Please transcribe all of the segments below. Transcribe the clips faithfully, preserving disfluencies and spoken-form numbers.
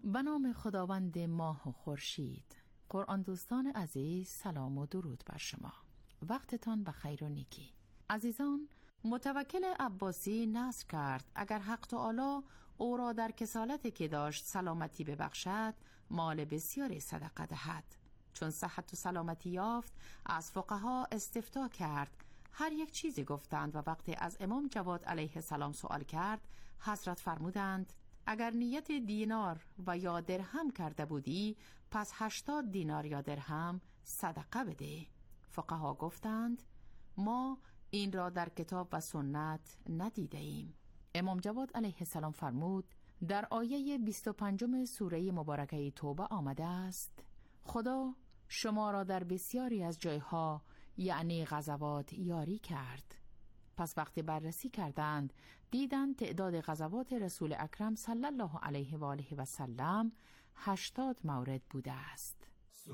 به نام خداوند ماه و خورشید. قرآن دوستان عزیز، سلام و درود بر شما. وقتتان بخیر و نیکی. عزیزان، متوکل عباسی نصر کرد اگر حق تعالی او را در کسالتی که داشت سلامتی ببخشد، مال بسیاری صدقه دهد. چون صحت و سلامتی یافت، از فقها استفتاء کرد. هر یک چیزی گفتند و وقتی از امام جواد علیه السلام سوال کرد، حضرت فرمودند اگر نیت دینار و یا درهم کرده بودی، پس هشتاد دینار یا درهم صدقه بده. فقها گفتند ما این را در کتاب و سنت ندیده ایم. امام جواد علیه السلام فرمود در آیه بیست و پنجم سوره مبارکه توبه آمده است خدا شما را در بسیاری از جایها یعنی غزوات یاری کرد. پس وقتی بررسی کردند دیدند تعداد غزوات رسول اکرم صلی الله علیه و آله و سلم هشتاد مورد بوده است.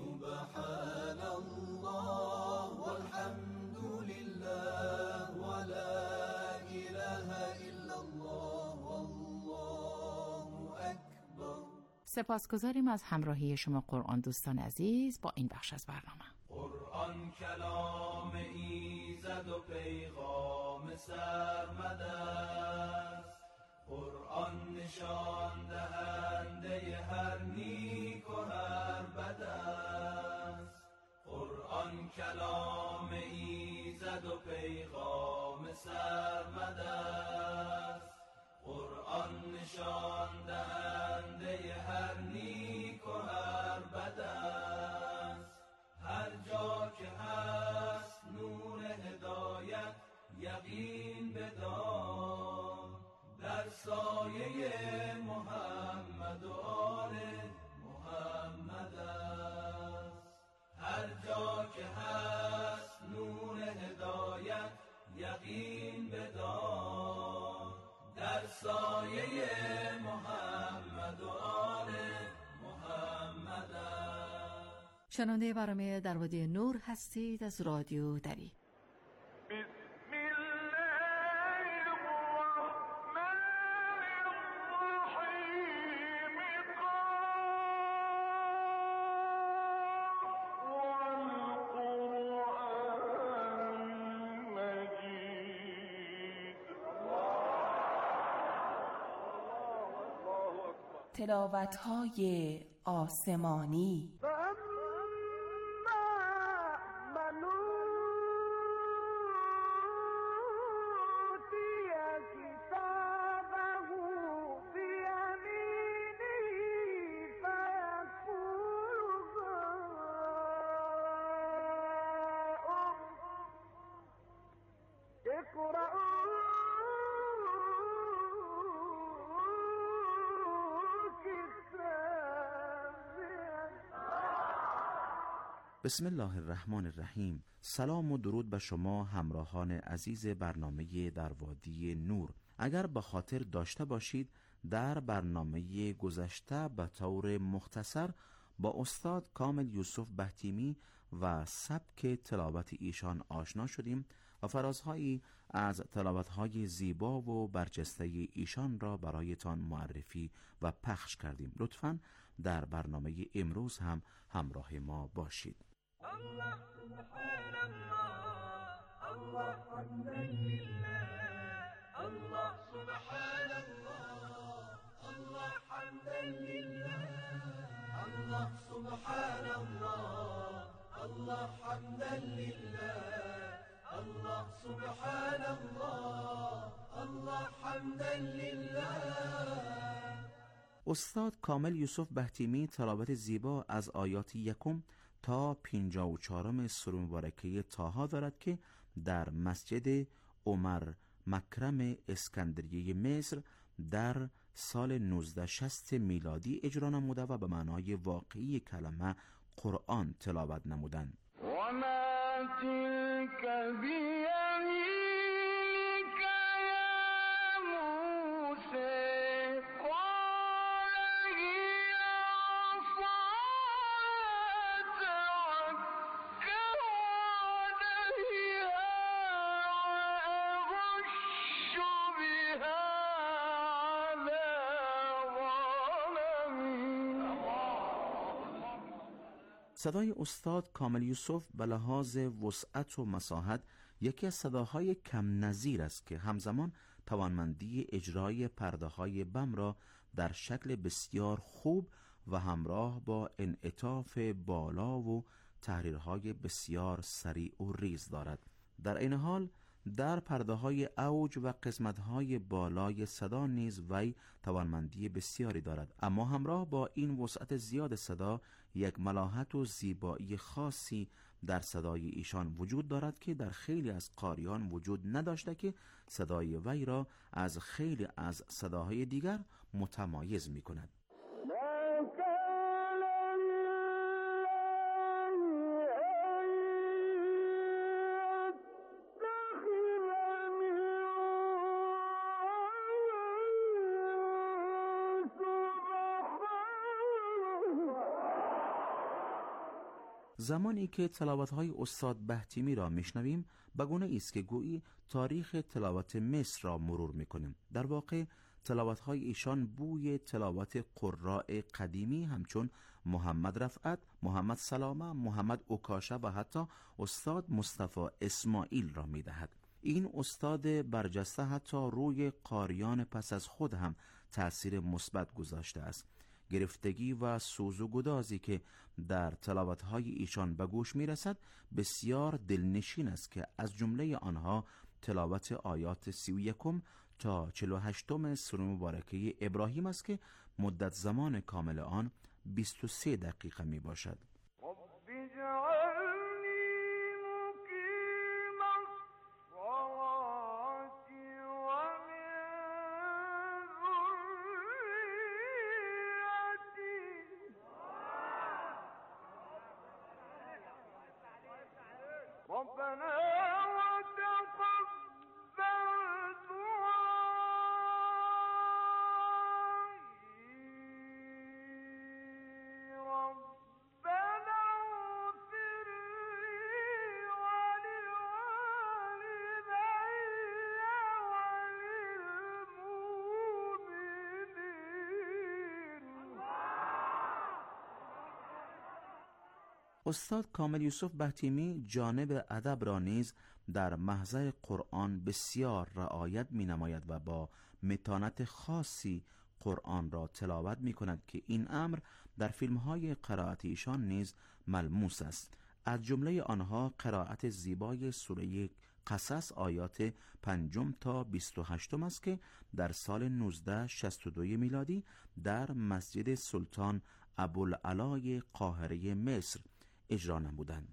سبحان الله والحمد لله ولا اله الا الله والله اکبر. سپاسگزاریم از همراهی شما قرآن دوستان عزیز با این بخش از برنامه. قرآن کلام ایزد و پیغام سرمد است، قرآن نشان دهنده هر نیک و هر بد است. قرآن کلام ایزد و پیغام سرمد است، قرآن نشان دهنده هر نیک و هر بد است. هر جا که هست نور هدایت یقین بدان، در سایه محمد و آل محمد است. هر جا که هست نور هدایت یقین بدان، در سایه محمد و آل محمد است. شنونده برنامه در وادی نور هستید از رادیو دری. بسم الله الرحمن الرحیم. والقرآن مجید. تلاوت‌های آسمانی. بسم الله الرحمن الرحیم. سلام و درود به شما همراهان عزیز برنامه در وادی نور. اگر به خاطر داشته باشید در برنامه گذشته به طور مختصر با استاد کامل یوسف بهتیمی و سبک تلاوت ایشان آشنا شدیم و فرازهایی از تلاوت‌های زیبا و برجسته ایشان را برایتان معرفی و پخش کردیم. لطفاً در برنامه امروز هم همراه ما باشید. الله سبحان الله، الله حمدا لله، الله سبحان الله، الله حمدا لله، الله سبحان الله، الله حمدا لله، الله سبحان الله، الله حمدا لله. استاد کامل یوسف بهتیمی تلاوت زیبا از آیات یکم تا پنجاه و چهارم سوره مبارکه طه دارد که در مسجد عمر مکرم اسکندریه مصر در سال نوزده شصت میلادی اجرا نموده و به معنای واقعی کلمه قرآن تلاوت نمودند. و ما تلک بیمینک یا موسی. صدای استاد کامل یوسف به لحاظ وسعت و مساحت یکی از صداهای کم نظیر است که همزمان توانمندی اجرای پرده های بم را در شکل بسیار خوب و همراه با انعطاف بالا و تحریرهای بسیار سریع و ریز دارد. در این حال در پرده های اوج و قسمت های بالای صدا نیز وی توانمندی بسیاری دارد، اما همراه با این وسعت زیاد صدا یک ملاحت و زیبایی خاصی در صدای ایشان وجود دارد که در خیلی از قاریان وجود نداشته که صدای وی را از خیلی از صداهای دیگر متمایز می کند. زمانی که تلاوت‌های استاد بهتیمی را میشنویم به گونه است که گویی تاریخ تلاوت مصر را مرور میکنیم. در واقع تلاوت‌های ایشان بوی تلاوت قراء قدیمی همچون محمد رفعت، محمد سلامه، محمد اوکاشه و حتی استاد مصطفی اسماعیل را میدهد. این استاد برجسته حتی روی قاریان پس از خود هم تأثیر مثبت گذاشته است. گرفتگی و سوز و گدازی که در تلاوت‌های ایشان به گوش می‌رسد بسیار دلنشین است که از جمله آنها تلاوت آیات سی و یکم تا چهل و هشتم سوره مبارکه ابراهیم است که مدت زمان کامل آن بیست و سه دقیقه می باشد. استاد کامل یوسف بهتیمی جانب ادب را نیز در محضر قرآن بسیار رعایت می نماید و با متانت خاصی قرآن را تلاوت می کند که این امر در فیلم های قرائت ایشان نیز ملموس است. از جمله آنها قرائت زیبای سوره قصص آیات پنجم تا بیست و هشتم است که در سال نوزده شصت و دو میلادی در مسجد سلطان ابوالعلای قاهره مصر اجرا نمودند.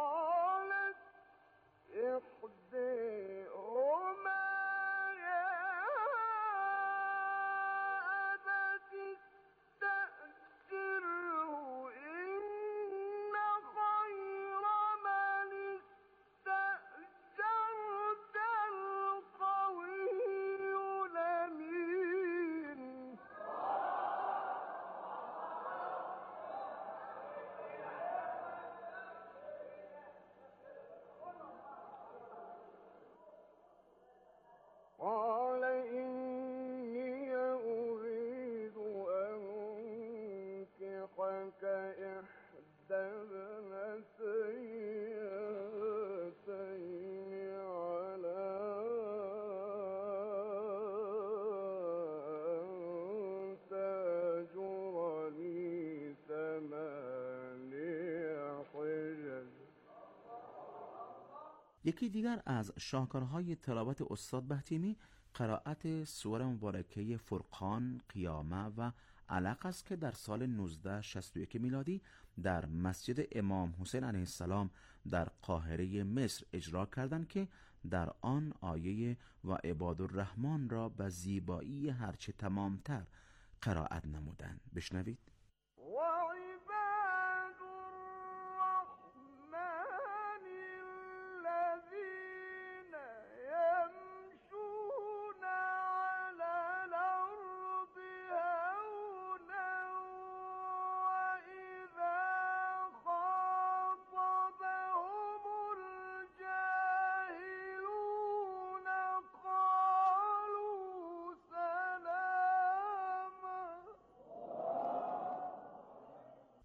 یکی دیگر از شاهکارهای تلاوت استاد بهتیمی قرائت سوره مبارکه فرقان، قیامه و علق است که در سال نوزده شصت و یک میلادی در مسجد امام حسین علیه السلام در قاهره مصر اجرا کردند که در آن آیه و عبادالرحمن را به زیبایی هرچه تمامتر قرائت نمودند. بشنوید.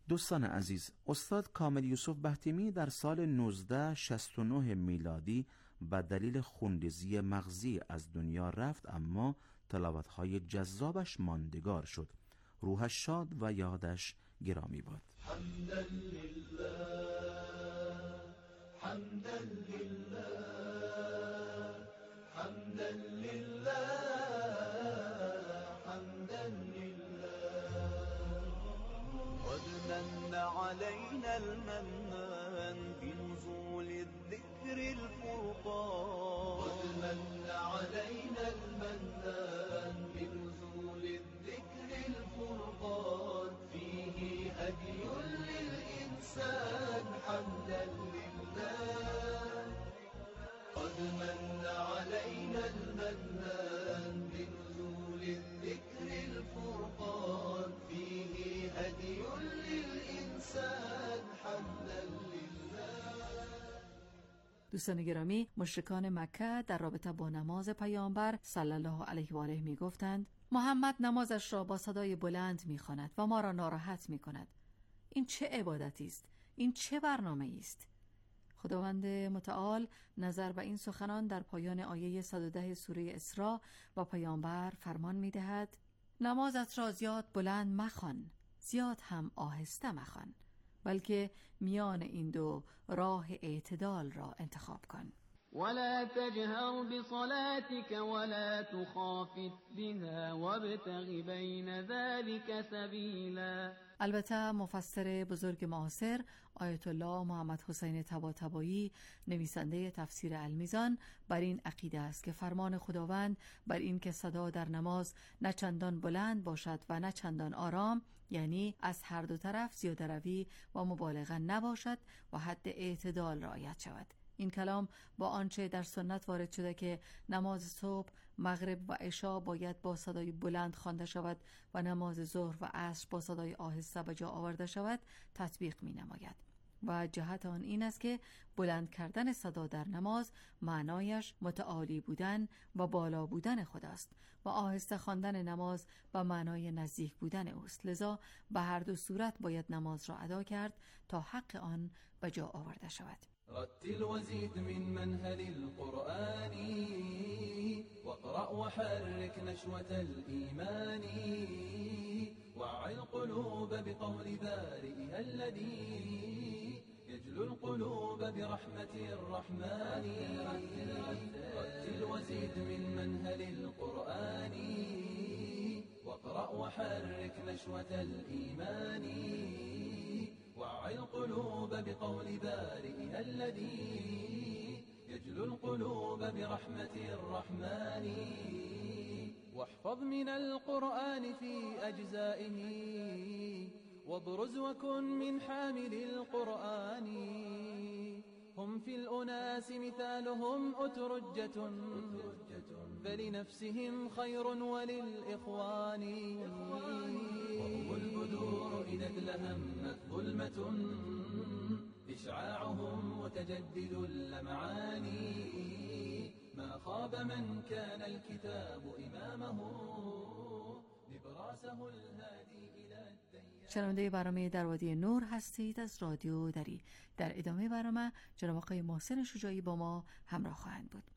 دوستان عزیز، استاد کامل یوسف بهتیمی در سال نوزده شصت و نه میلادی به دلیل خونریزی مغزی از دنیا رفت، اما تلاوت‌های جذابش ماندگار شد. روحش شاد و یادش گرامی باد. حمدا لله حمدا لله حمدا لله حمدا لله قد من علينا المنان بنزول الذكر الفرقان قد من علينا المنان بنزول الذكر الفرقان فيه هدي للإنسان حمدا لله قد من علينا المنان بنزول الذكر الفرقان فيه هدي للإنسان حمدا لله. دوستان گرامی، مشرکان مکه در رابطه با نماز پیامبر صلی الله علیه و آله می گفتند محمد نمازش را با صدای بلند می خواند و ما را ناراحت می کند. این چه عبادتی است؟ این چه برنامه است؟ خداوند متعال نظر به این سخنان در پایان آیه صد و ده سوره اسراء و پیامبر فرمان می دهد نمازت را زیاد بلند مخوان، زیاد هم آهسته مخوان، بلکه میان این دو راه اعتدال را انتخاب کن. ولا تجهر بصلاتك ولا تخافت بها وابتغ بين ذلك سبيلا. البته مفسر بزرگ معاصر آیت الله محمد حسین طباطبایی نویسنده تفسیر المیزان بر این عقیده است که فرمان خداوند بر این که صدا در نماز نه چندان بلند باشد و نه چندان آرام، یعنی از هر دو طرف زیاده روی و مبالغه نباشد و حد اعتدال رعایت شود. این کلام با آنچه در سنت وارد شده که نماز صبح، مغرب و عشا باید با صدای بلند خوانده شود و نماز ظهر و عصر با صدای آهسته به جا آورده شود تطبیق می نماید. و جهت آن این است که بلند کردن صدا در نماز معنایش متعالی بودن و بالا بودن خداست و آهسته خواندن نماز به معنای نزدیک بودن اوست. لذا به هر دو صورت باید نماز را ادا کرد تا حق آن به جا آورده شود. رتل وزيد من منهل القرآن واقرأ وحرك نشوة الإيمان وعي القلوب بقول بارئها الذي يجلو القلوب برحمة الرحمن رتل وزيد من منهل القرآن واقرأ وحرك نشوة الإيمان وعي القلوب بقول بارئها الذي يجلو القلوب برحمة الرحمن واحفظ من القرآن في أجزائه وابرز وكن من حامل القرآن هم في الأناس مثالهم أترجة فلنفسهم خير وللإخوان وهم البدور إذا اتلهمت ظلمة إشعاعهم متجدد اللمعان ما خاب من كان الكتاب إمامه نبراسه الهادي إلى الديان. شنونده برنامه در وادی نور هستید از رادیو دری. در ادامه برنامه جناب آقای محسن شجاعی با ما همراه خواهند بود.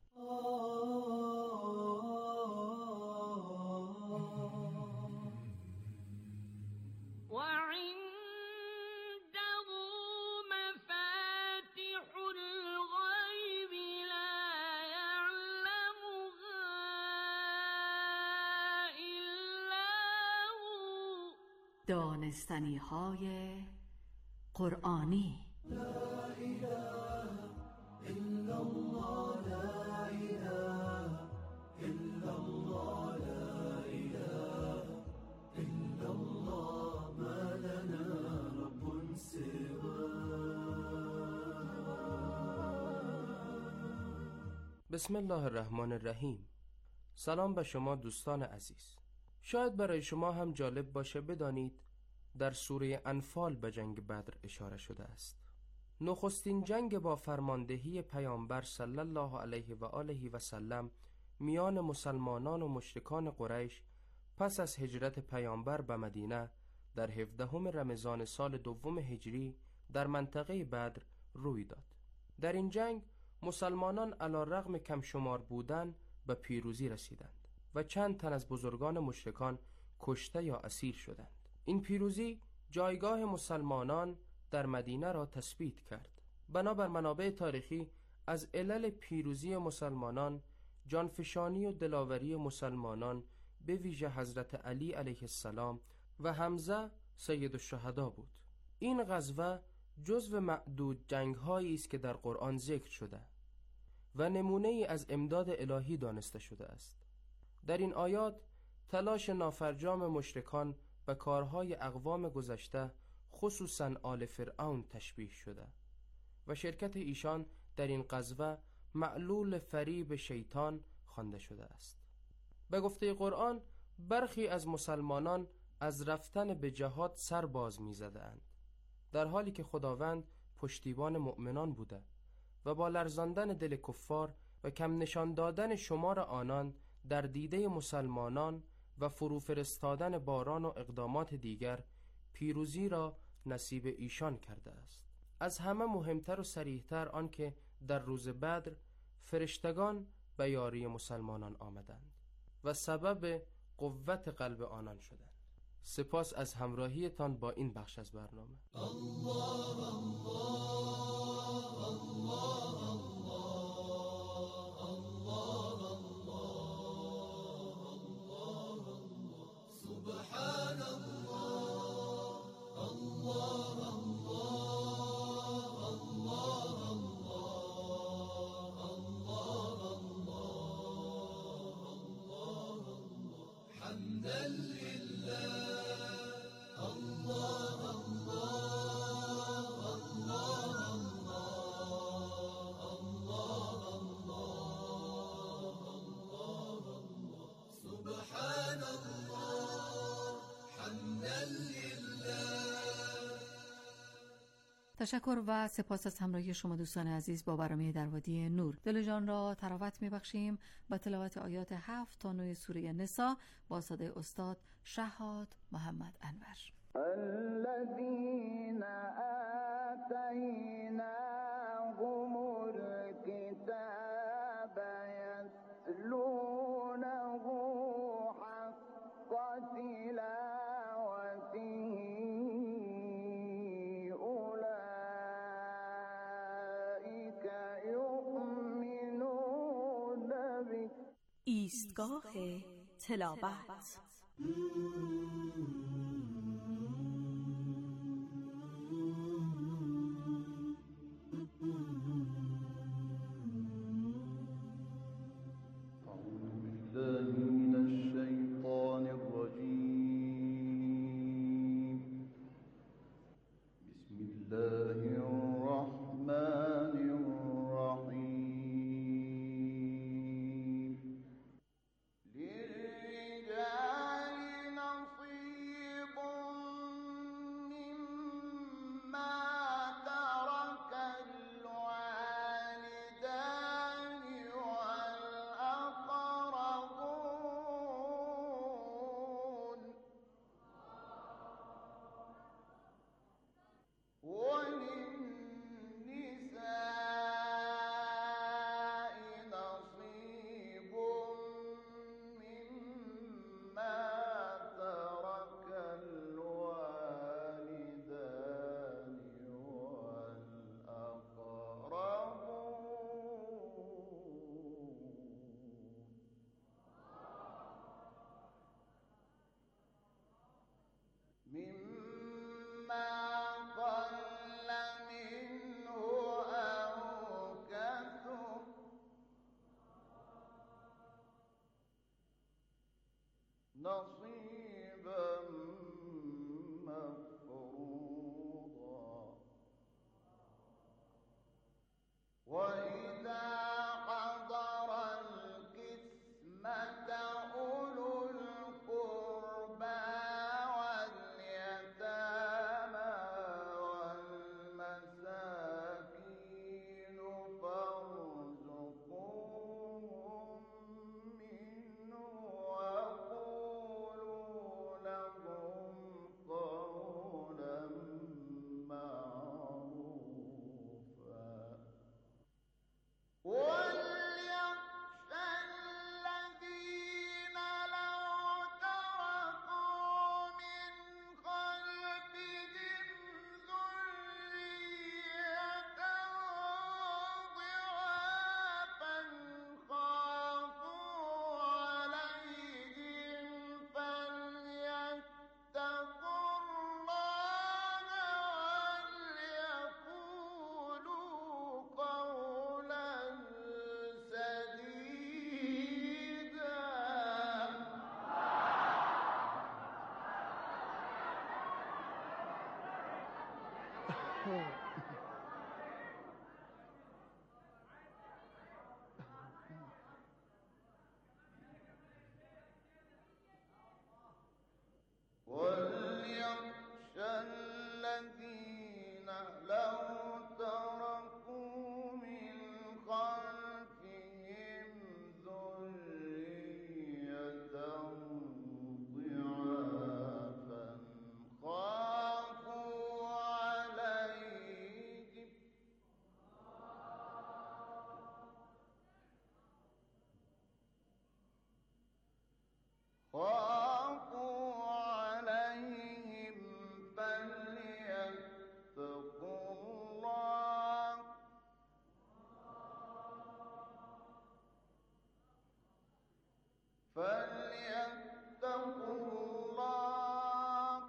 دانستنی های قرآنی. لا اله الا الله لا اله الا الله لا اله الا الله ما لنا رب بسم الله الرحمن الرحیم. سلام به شما دوستان عزیز. شاید برای شما هم جالب باشه بدانید در سوره انفال به جنگ بدر اشاره شده است. نخستین جنگ با فرماندهی پیامبر صلی الله علیه و آله و سلم میان مسلمانان و مشرکان قریش پس از هجرت پیامبر به مدینه در هفدهم رمضان سال دوم هجری در منطقه بدر روی داد. در این جنگ مسلمانان علی رغم کم شمار بودن به پیروزی رسیدند و چند تن از بزرگان مشرکان کشته یا اسیر شدند. این پیروزی جایگاه مسلمانان در مدینه را تثبیت کرد. بنابر منابع تاریخی از علل پیروزی مسلمانان جانفشانی و دلاوری مسلمانان به ویژه حضرت علی علیه السلام و حمزه سید الشهدا بود. این غزوه جزو معدود جنگ‌هایی است که در قرآن ذکر شده و نمونه‌ای از امداد الهی دانسته شده است. در این آیات تلاش نافرجام مشرکان به کارهای اقوام گذشته خصوصاً آل فرعون تشبیه شده و شرکت ایشان در این غزوه معلول فریب شیطان خوانده شده است. به گفته قرآن برخی از مسلمانان از رفتن به جهاد سر باز می زدند، در حالی که خداوند پشتیبان مؤمنان بوده و با لرزاندن دل کفار و کم نشان دادن شمار آنان در دیده مسلمانان و فرو فرستادن باران و اقدامات دیگر پیروزی را نصیب ایشان کرده است. از همه مهمتر و صریحتر آن که در روز بدر فرشتگان به یاری مسلمانان آمدند و سبب قوت قلب آنان شدند. سپاس از همراهیتان با این بخش از برنامه. الله الله الله الله الله الله سبحان الله الله الله الله الله حمدا لله الله الله الله الله الله سبحان الله حمدا لله. تشکر و سپاس از همراهی شما دوستان عزیز با برنامه در وادی نور. دل جان را تراوت میبخشیم با تلاوت آیات هفت تا نه سوره نساء با صدای استاد شهاد محمد انور. الذين آتيناهم الكتاب يتلونه حق تلاوته أولئك يؤمنون به. ایستگاه تلاوت. للرجال نصيب وليخشى الذين لو تركوا من خلفهم ذرية ضعافا خافوا عليهم خافوا عليهم فليتقوا الله فليتقوا الله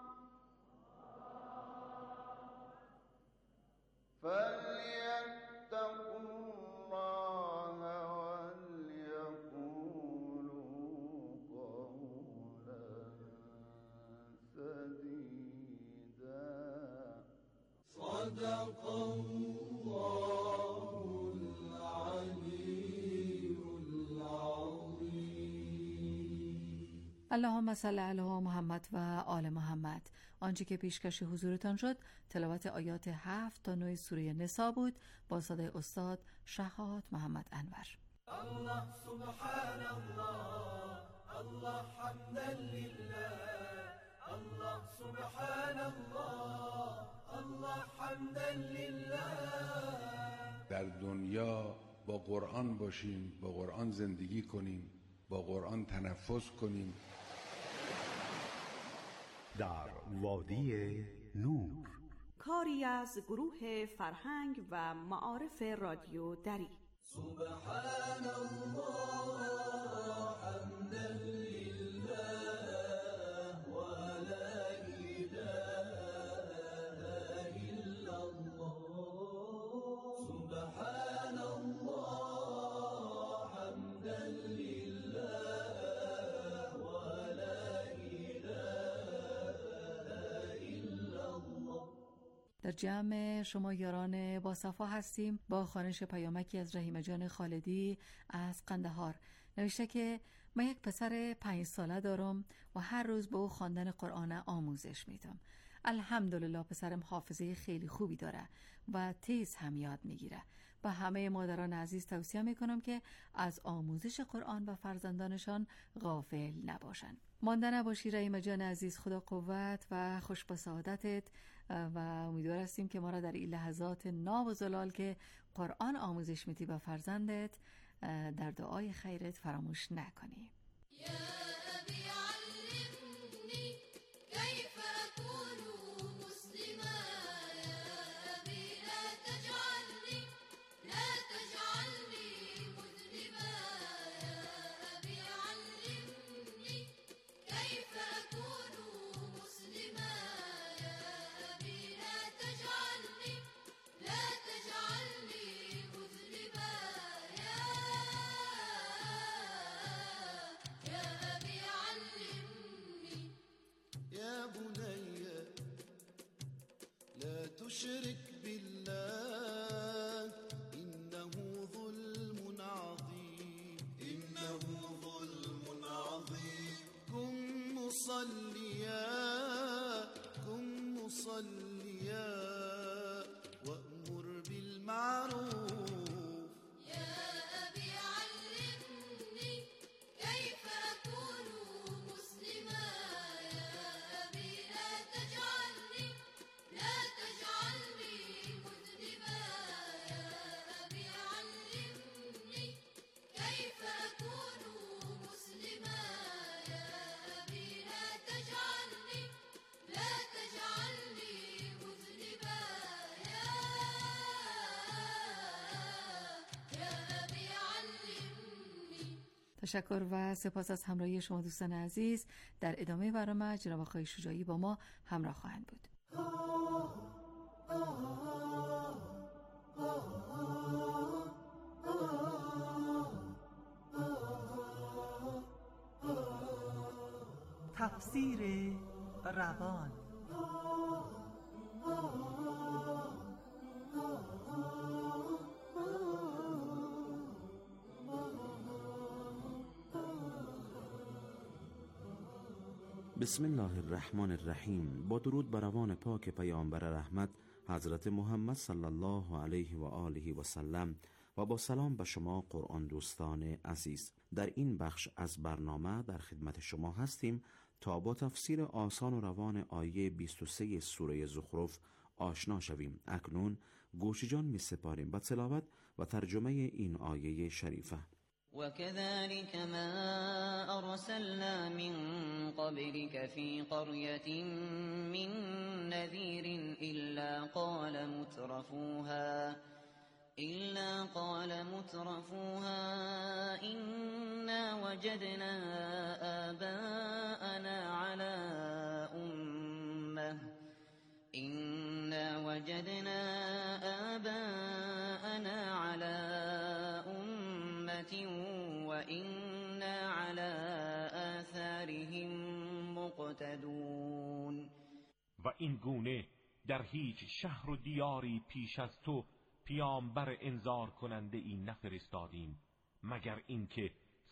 فليتقوا الله وليقولوا قولا سديدا. صدق الله العلي العظيم. اللهم صل علی محمد و آل محمد. آنچه که پیشکش حضورتان شد تلاوت آیات هفت تا نه سوره نساء بود با صدای استاد شهاب محمد انور. الله سبحان الله الله حمدا لله الله سبحان الله الله حمدا لله. در دنیا با قرآن باشیم، با قرآن زندگی کنیم، با قرآن تنفس کنیم. در وادی نور، کاری از گروه فرهنگ و معارف رادیو دری. سبحان الله حمدا لله و لا اله الا الله. سبحان الله حمدا لله و لا اله الا الله. در جمع شما یاران با صفا هستیم با خوانش پیامکی از رحیم جان خالدی از قندهار. نوشته که من یک پسر پنج ساله دارم و هر روز به او خواندن قرآن آموزش میدم. الحمدلله پسرم حافظه خیلی خوبی داره و تیز هم یاد میگیره. و همه مادران عزیز توصیه میکنم که از آموزش قرآن و فرزندانشان غافل نباشن. مانده نباشی رحیم جان عزیز، خدا قوت و خوش به سعادتت و امیدوار هستیم که ما را در این لحظات ناب و زلال که قرآن آموزش میدی به فرزندت در دعای خیرت فراموش نکنی. تشرك بالله إنه ظلم عظيم إنه ظلم عظيم. كن مصليا كن مصليا وأمر بالمعروف. تشکر و سپاس از همراهی شما دوستان عزیز. در ادامه برنامه جناب آقای شجاعی با ما همراه خواهند بود. تفسیر روان. بسم الله الرحمن الرحیم. با درود بر روان پاک پیامبر رحمت حضرت محمد صلی الله علیه و آله و سلم و با سلام به شما قرآن دوستان عزیز. در این بخش از برنامه در خدمت شما هستیم تا با تفسیر آسان و روان آیه بیست و سه سوره زخرف آشنا شویم. اکنون گوش جان می سپاریم به تلاوت و ترجمه این آیه شریفه. وكذلك ما أرسلنا من قبلك في قرية من نذير إلا قال مترفوها إلا قال مترفوها إنا وجدنا آباءنا على أمة إنا وجدنا آباءنا على وإنا على آثارهم مقتدون. و این گونه در هیچ شهر و دیاری پیش از تو پیامبر انذار کننده ای نفرستادیم مگر اینکه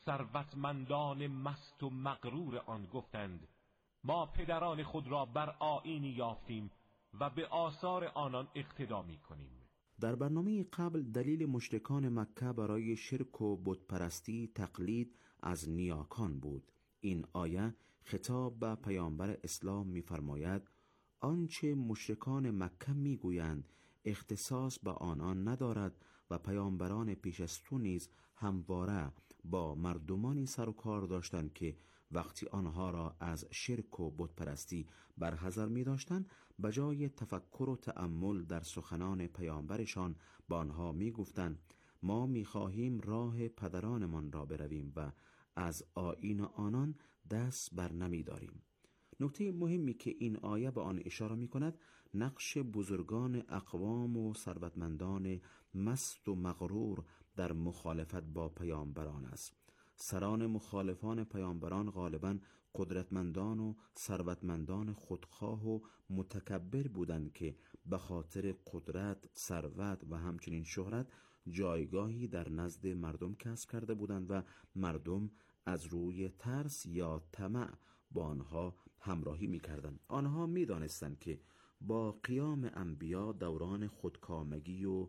ثروتمندان مست و مغرور آن گفتند ما پدران خود را بر آیینی یافتیم و به آثار آنان اقتدا می‌کنیم. در برنامه قبل دلیل مشرکان مکه برای شرک و بتپرستی تقلید از نیاکان بود. این آیه خطاب به پیامبر اسلام می‌فرماید آنچه مشرکان مکه می‌گویند اختصاص به آنان ندارد و پیامبران پیش از تو نیز همواره با مردمانی سر و کار داشتند که وقتی آنها را از شرک و بتپرستی برحذر می داشتند به جای تفکر و تأمل در سخنان پیامبرشان با آنها می گفتند ما می خواهیم راه پدرانمان را برویم و از آیین آنان دست بر نمی داریم. نکته مهمی که این آیه به آن اشاره می کند نقش بزرگان اقوام و ثروتمندان مست و مغرور در مخالفت با پیامبران است. سران مخالفان پیامبران غالباً قدرتمندان و ثروتمندان خودخواه و متکبر بودند که به خاطر قدرت، ثروت و همچنین شهرت جایگاهی در نزد مردم کسب کرده بودند و مردم از روی ترس یا طمع با آنها همراهی می‌کردند. آنها می‌دانستند که با قیام انبیا دوران خودکامگی و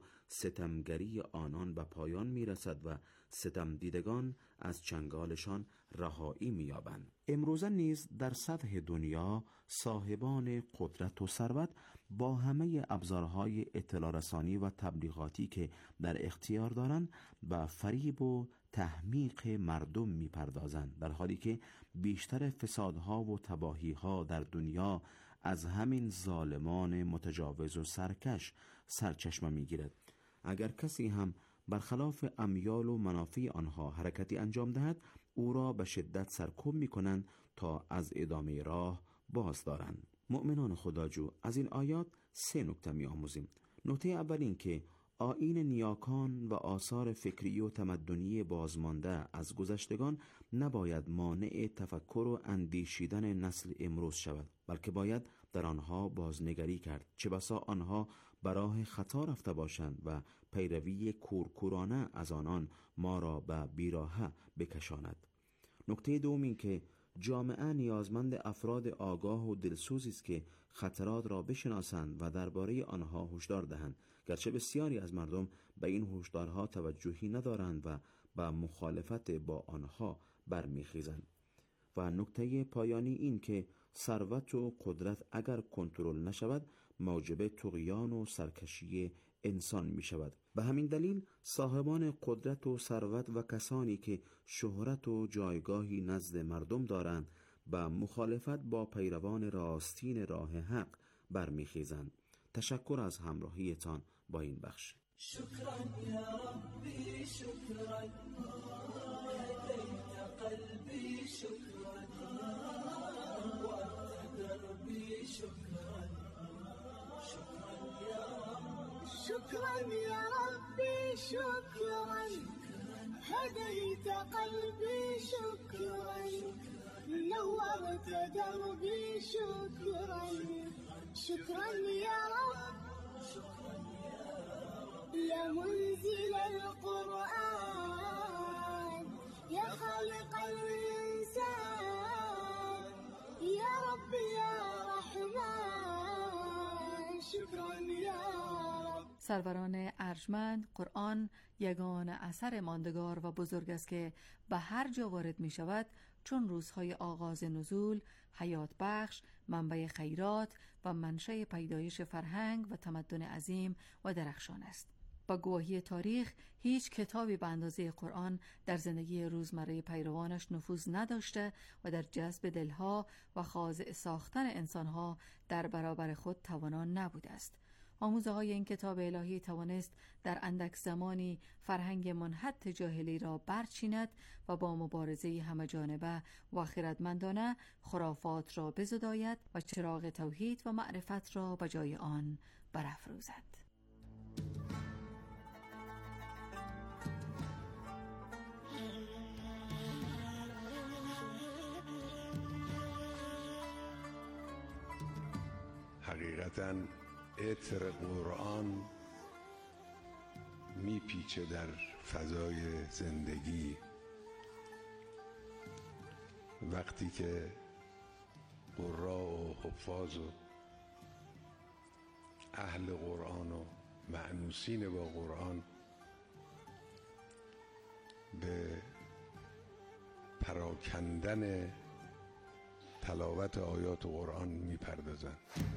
ستمگری آنان به پایان میرسد و ستم دیدگان از چنگالشان رهایی مییابند. امروزه نیز در سطح دنیا صاحبان قدرت و ثروت با همه ابزارهای اطلاع رسانی و تبلیغاتی که در اختیار دارند به فریب و تحمیق مردم میپردازند، در حالی که بیشتر فسادها و تباهیها در دنیا از همین ظالمان متجاوز و سرکش سرچشمه میگیرد. اگر کسی هم برخلاف امیال و منافع آنها حرکتی انجام دهد او را به شدت سرکوب میکنند تا از ادامه راه باز دارند. مؤمنان خداجو از این آیات سه نکته میآموزیم. نکته اول این که آیین نیاکان و آثار فکری و تمدنی بازمانده از گذشتگان نباید مانع تفکر و اندیشیدن نسل امروز شود، بلکه باید در آنها بازنگری کرد. چه بسا آنها به راه خطا رفته باشند و پیروی کورکورانه از آنان ما را به بیراهه بکشاند. نکته دوم این که جامعه نیازمند افراد آگاه و دلسوزی است که خطرات را بشناسند و درباره آنها هشدار دهند، گرچه بسیاری از مردم به این هشدارها توجهی ندارند و به مخالفت با آنها برمیخیزند. و نکته پایانی این که ثروت و قدرت اگر کنترل نشود موجب طغیان و سرکشی انسان می شود. به همین دلیل صاحبان قدرت و ثروت و کسانی که شهرت و جایگاهی نزد مردم دارند به مخالفت با پیروان راستین راه حق برمیخیزند. تشکر از همراهیتان با این بخش. شکرا یا ربی شکرا هدیت قلبی شکرا وقت دربی شکرا شکرا یا رب شکرا یا ربی شکرا هدیت قلبی شکرا نورت دربی شکرا شكرا يا رب يا منزل القرآن يا خالق الإنسان يا شكرا يا رب. سروران ارجمند، قرآن یگان اثر ماندگار و بزرگ است که به هر جا وارد می شود چون روزهای آغاز نزول، حیات بخش، منبع خیرات و منشأ پیدایش فرهنگ و تمدن عظیم و درخشان است. با گواهی تاریخ هیچ کتابی به اندازه قرآن در زندگی روزمره پیروانش نفوذ نداشته و در جذب دلها و خاضع ساختن انسانها در برابر خود توانان نبوده است. آموزه های این کتاب الهی توانست در اندک زمانی فرهنگ منحط جاهلی را برچیند و با مبارزه همه جانبه و خردمندانه خرافات را بزداید و چراغ توحید و معرفت را به جای آن برافروزد. حقیقتاً عطر قرآن میپیچه در فضای زندگی وقتی که قراء و حفاظ و اهل قرآن و مأنوسین با قرآن به پراکندن تلاوت آیات قرآن میپردازند.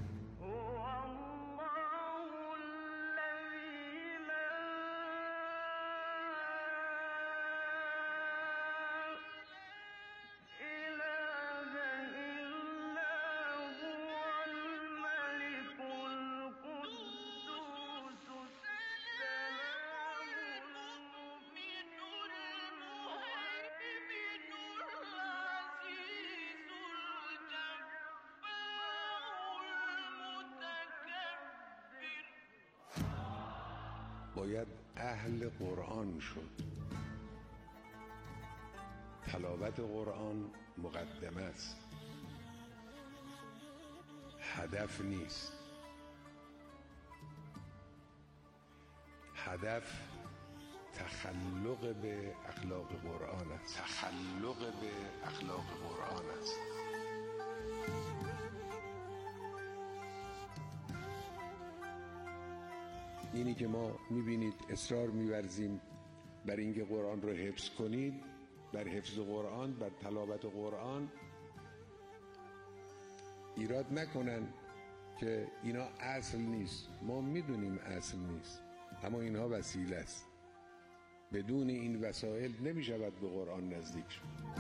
باید اهل قرآن شد. تلاوت قرآن مقدمه است، هدف نیست. هدف تخلق به اخلاق قرآن است. تخلق به اخلاق قرآن است. اینی که ما میبینید اصرار می‌ورزیم بر اینکه قرآن رو حفظ کنید، بر حفظ قرآن، بر تلاوت قرآن، ایراد نکنن که اینا اصل نیست. ما میدونیم اصل نیست، اما اینها وسیله است. بدون این وسایل نمیشود به قرآن نزدیک شد.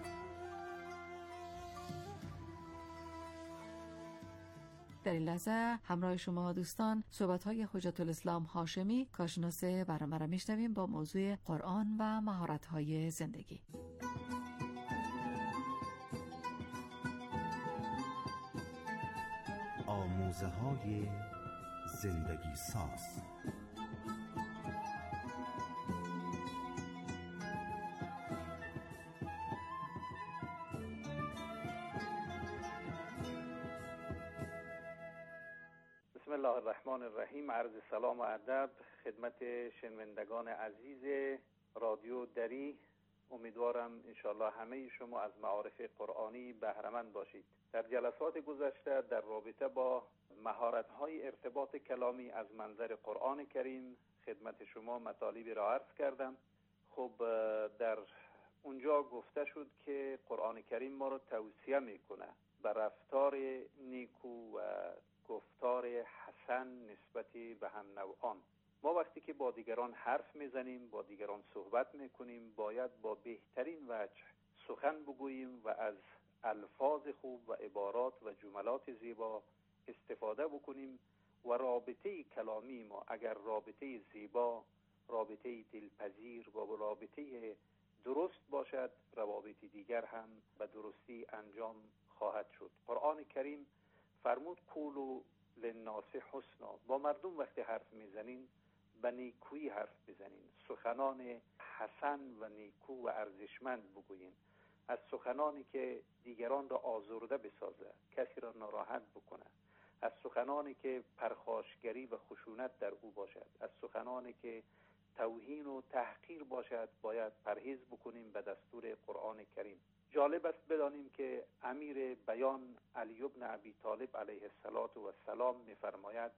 در این لحظه همراه شما دوستان صحبت‌های حجت الاسلام هاشمی کارشناس برنامه را میشنویم با موضوع قرآن و مهارت‌های زندگی. آموزه‌های زندگی ساز. بسم الله الرحمن الرحیم. عرض سلام و ادب خدمت شنوندگان عزیز رادیو دری. امیدوارم انشاءالله همه شما از معارف قرآنی بهره‌مند باشید. در جلسات گذشته در رابطه با مهارت‌های ارتباط کلامی از منظر قرآن کریم خدمت شما مطالبی را عرض کردم. خب در اونجا گفته شد که قرآن کریم ما را توصیه میکنه به رفتار نیکو و گفتار حسن نسبت به هم نوعان. ما وقتی که با دیگران حرف میزنیم، با دیگران صحبت میکنیم، باید با بهترین وجه سخن بگوییم و از الفاظ خوب و عبارات و جملات زیبا استفاده بکنیم و رابطه کلامی ما اگر رابطه زیبا، رابطه دلپذیر و رابطه درست باشد، روابط دیگر هم به درستی انجام خواهد شد. قرآن کریم فرمود قولوا للناس حسنا. با مردم وقتی حرف میزنین به نیکویی حرف بزنین، سخنان حسن و نیکو و ارزشمند بگویین، از سخنانی که دیگران را آزرده بسازه، کسی را ناراحت بکنه، از سخنانی که پرخاشگری و خشونت در او باشد، از سخنانی که توهین و تحقیر باشد، باید پرهیز بکنیم به دستور قرآن کریم. جالب است بدانیم که امیر بیان علی بن ابی طالب علیه السلام می‌فرماید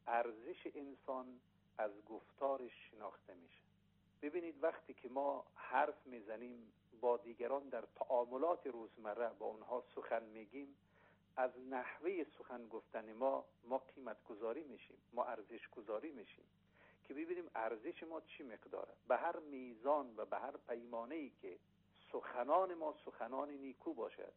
ارزش انسان از گفتارش شناخته میشه. ببینید وقتی که ما حرف میزنیم، با دیگران در تعاملات روزمره با اونها سخن میگیم، از نحوه سخن گفتن ما ما قیمت گذاری میشیم، ما ارزش گذاری میشیم که ببینیم ارزش ما چی مقداره. به هر میزان و به هر پیمانه‌ای که سخنان ما سخنان نیکو باشد،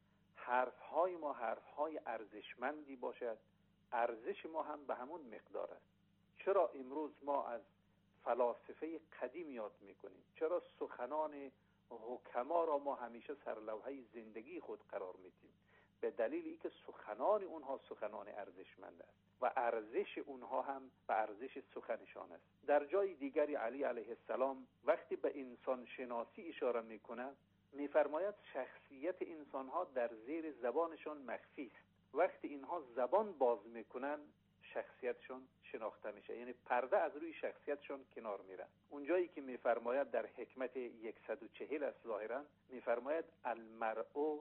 حرفهای ما حرفهای ارزشمندی باشد، ارزش ما هم به همون مقدار است. چرا امروز ما از فلاسفه قدیم یاد میکنیم؟ چرا سخنان حکما را ما همیشه سرلوحه زندگی خود قرار میدیم؟ به دلیل اینکه سخنان اونها سخنان ارزشمند است و ارزش اونها هم به ارزش سخنشان است. در جای دیگری علی علیه السلام وقتی به انسان شناسی اشاره میکنه، میفرماید شخصیت انسانها در زیر زبانشان مخفی است. وقتی اینها زبان باز میکنن شخصیتشون شناخته میشه، یعنی پرده از روی شخصیتشون کنار میره. اونجایی که میفرماید در حکمت صد و چهل است ظاهرا، میفرماید المرء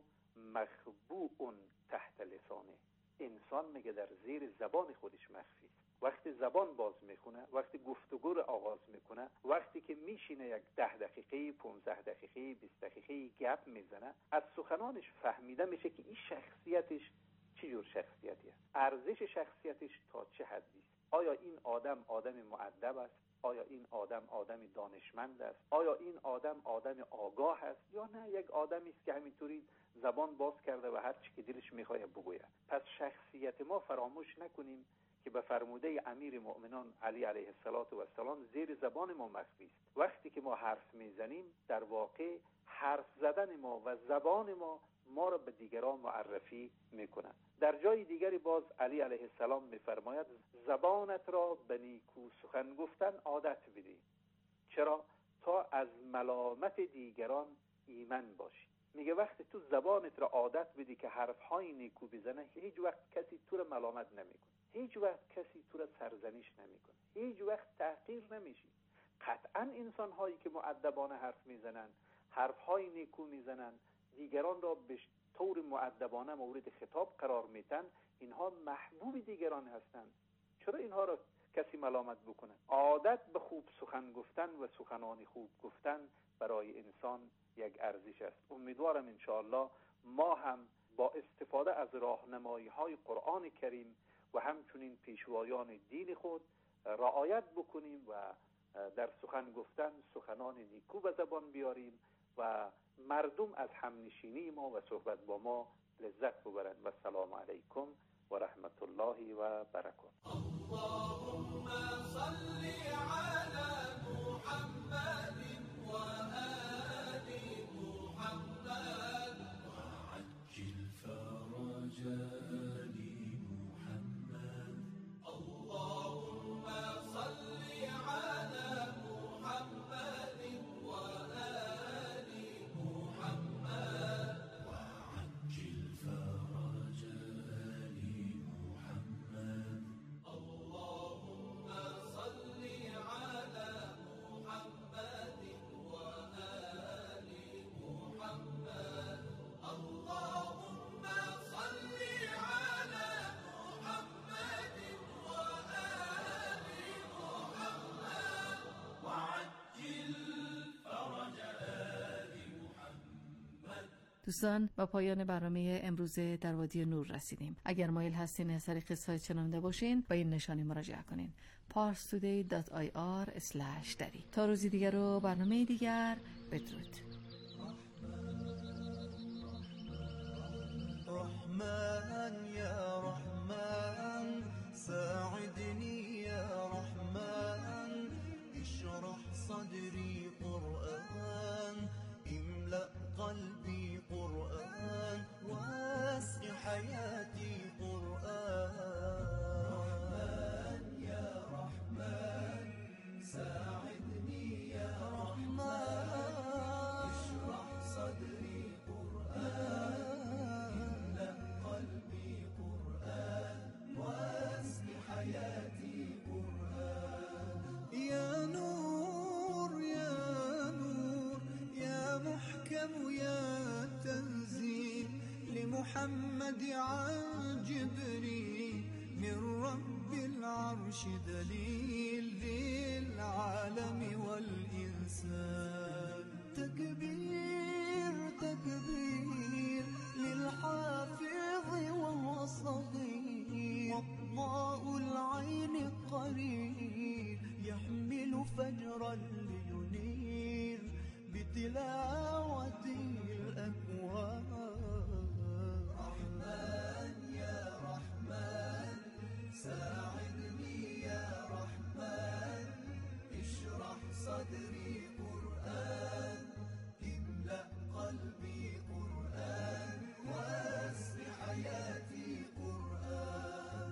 مخبوء تحت لسانه. انسان میگه در زیر زبان خودش مخفی است. وقتی زبان باز میکنه، وقتی گفتگو رو آغاز میکنه، وقتی که میشینه یک ده دقیقه، پانزده دقیقه، بیست دقیقه گپ میزنه، از سخنانش فهمیده میشه که این شخصیتش چه جور شخصیتی است، ارزش شخصیتش تا چه حدی است. آیا این آدم آدم مؤدب است؟ آیا این آدم آدم دانشمند است؟ آیا این آدم آدم آگاه است؟ یا نه یک آدمی است که همینطوری زبان باز کرده و هر چی که دلش میخواد بگوید؟ پس شخصیت ما فراموش نکنیم که به فرموده امیر مؤمنان علی علیه السلام زیر زبان ما مخفی است. وقتی که ما حرف میزنیم، در واقع حرف زدن ما و زبان ما ما را به دیگران معرفی میکنه. در جای دیگری باز علی علیه السلام میفرماید زبانت را به نیکو سخن گفتن عادت بدی. چرا؟ تا از ملامت دیگران ایمن باشی. میگه وقتی تو زبانت را عادت بدی که حرفهای نیکو بزنه، هیچ وقت کسی تو را ملامت نمیکنه، هیچ وقت کسی تو را سرزنش نمیکنه، هیچ وقت تحقیر نمیشی. قطعا انسان هایی که مؤدبانه حرف میزنن، حرفهای نیکو میزنن، دیگران را به طور مؤدبانه مورد خطاب قرار میدن، اینها محبوب دیگران هستند. چرا اینها را کسی ملامت بکنه؟ عادت به خوب سخن گفتن و سخنان خوب گفتن برای انسان یک ارزش است. امیدوارم انشاءالله ما هم با استفاده از راهنمایی های قرآن کریم و همچنین پیشوایان دین خود رعایت بکنیم و در سخن گفتن سخنان نیکو به زبان بیاریم و مردم از همنشینی ما و صحبت با ما لذت ببرند. و السلام علیکم و رحمت الله و برکاته. اللهم صل علی محمد و آل محمد وعجل فرج آل محمد. اللهم صل علی محمد و آل محمد وعجل فرج آل محمد. اللهم صل على محمد وآل محمد. اللهم صل على محمد وآل محمد وعجل فرج آل محمد. دوستان، با پایان برنامه امروز در وادی نور رسیدیم. اگر مایل هستین از طریق سایت شنونده باشین، با این نشانی مراجعه کنین: پارس تودی دات آی آر اسلش دری. تا روزی دیگر و برنامه دیگر، بدرود. رحمن یا رحمن ساعدني يا رحمن اشرح صدري قرآن املأ قلبي قرآن واسق حياتي قرآن. رحمن يا رحمن ساعدني يا رحمن اشرح صدري قرآن املأ قلبي قرآن العرش دليل للعالم والإنسان. تكبير تكبير للحافظ وهو صغير، وضاء العين قريب يحمل فجرا لينير بتلاوة الأكوان. رحمن يا رحمن ساعدني يا رحمن، اشرح صدري قرآن، املأ قلبي قرآن، واسر حياتي قرآن.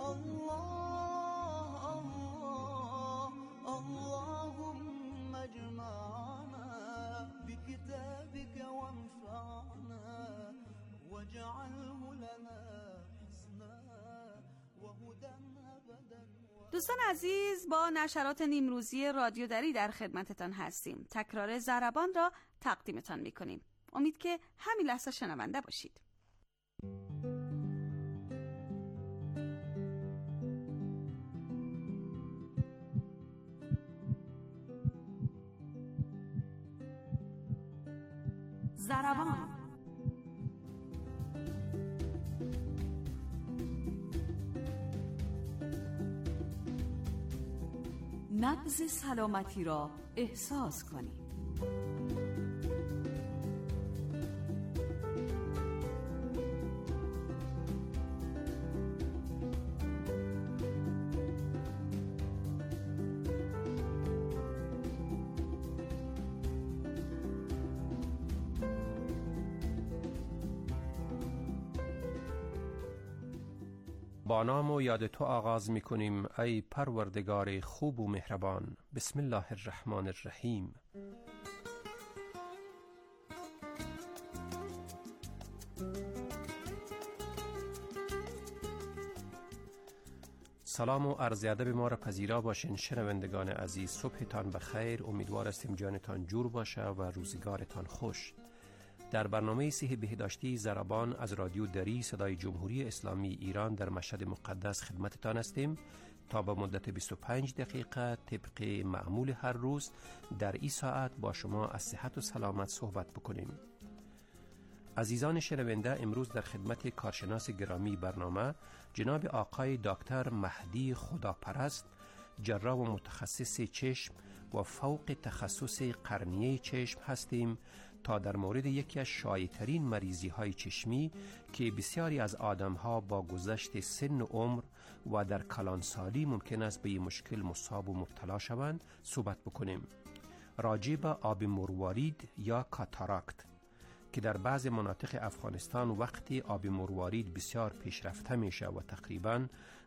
الله الله اللهم اجمعنا بكتابك وانفعنا، واجعله لنا حسنا وهدى أبدا. دوستان عزیز، با نشرات نیمروزی رادیو دری در خدمتتان هستیم. تکرار ضربان را تقدیمتان میکنیم. امید که همین لحظه شنونده باشید. ضربان. نبض سلامتی را احساس کنید. با نام و یاد تو آغاز می کنیم ای پروردگار خوب و مهربان. بسم الله الرحمن الرحیم. سلام و عرض ادب ما را پذیرا باشین شنوندگان عزیز. صبحتان بخیر، امیدوار هستیم جانتان جور باشه و روزگارتان خوش. در برنامه صحیح بهداشتی ضربان از رادیو دری صدای جمهوری اسلامی ایران در مشهد مقدس خدمتتان هستیم تا به مدت بیست و پنج دقیقه طبق معمول هر روز در این ساعت با شما از صحت و سلامت صحبت بکنیم. عزیزان شنونده، امروز در خدمت کارشناس گرامی برنامه جناب آقای دکتر مهدی خداپرست، جراح و متخصص چشم و فوق تخصص قرنیه چشم هستیم تا در مورد یکی از شایع‌ترین مریضی های چشمی که بسیاری از آدم ها با گذشت سن و عمر و در کلانسالی ممکن است به این مشکل مصاب و مبتلا شوند صحبت بکنیم. راجع به آب مروارید یا کاتاراکت که در بعض مناطق افغانستان وقتی آب مروارید بسیار پیشرفته میشه و تقریباً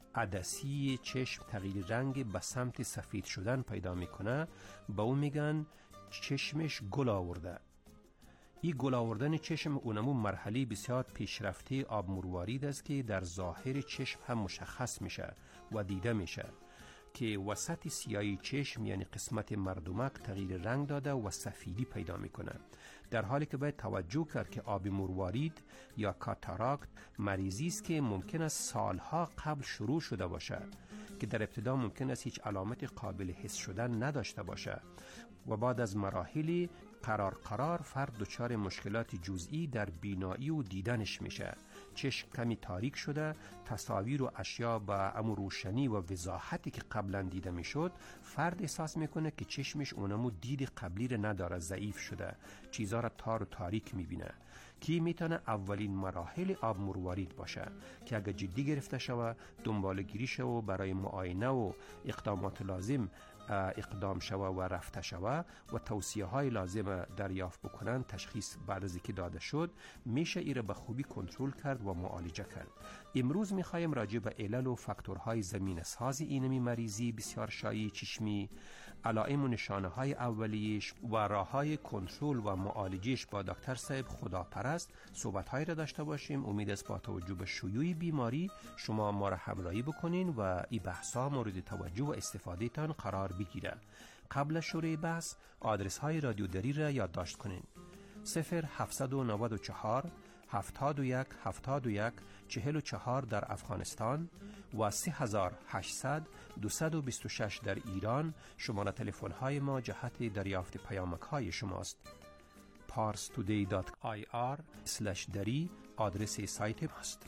عدسی چشم تغییر رنگ به سمت سفید شدن پیدا میکنه، به اون میگن چشمش گل آورده. این گل آوردن چشم اونمون مرحله بسیار پیشرفته آب مروارید است که در ظاهر چشم هم مشخص میشه و دیده میشه که وسط سیاهی چشم یعنی قسمت مردمک تغییر رنگ داده و سفیدی پیدا میکنه، در حالی که باید توجه کرد که آب مروارید یا کاتاراکت مریضی است که ممکن است سالها قبل شروع شده باشه که در ابتدا ممکن است هیچ علامت قابل حس شدن نداشته باشه و بعد از مراحلی قرار قرار فرد دچار مشکلات جزئی در بینایی و دیدنش میشه. چشم کمی تاریک شده، تصاویر و اشیا با امو روشنی و وضاحتی که قبلا دیده میشد، فرد احساس میکنه که چشمش اونمو دید قبلی رو نداره، ضعیف شده، چیزها را تار و تاریک میبینه که میتونه اولین مراحل آب مروارید باشه که اگه جدی گرفته شوه، دنبال گیری شوه، برای معاینه و اقدامات لازم اقدام شوه و رفته شوه و توصیه های لازم دریافت بکنن، تشخیص بعد از اینکه داده شد میشه ایره به خوبی کنترل کرد و معالجه کرد. امروز میخوایم راجع به علل و فاکتورهای زمینه ساز اینمی مریضی بسیار شایع چشمی، علائم و نشانه های اولیش و راه های کنترل و معالجهش با دکتر صاحب خداپرست صحبت های را داشته باشیم. امید است با توجه به شیوع بیماری شما ما را همراهی بکنین و این بحثا مورد توجه و استفاده تان قرار بگیره. قبل از شروع بحث آدرس های رادیو دری را یادداشت کنین: صفر هفتصد و نود و چهار هفتاد و یک هفتاد و یک چهل و چهار در افغانستان و سه هزار و هشتصد دویست و بیست و شش در ایران شماره تلفن های ما جهت دریافت پیامک های شماست. پارس تودی دات آی آر اسلش دری آدرس سایت ماست.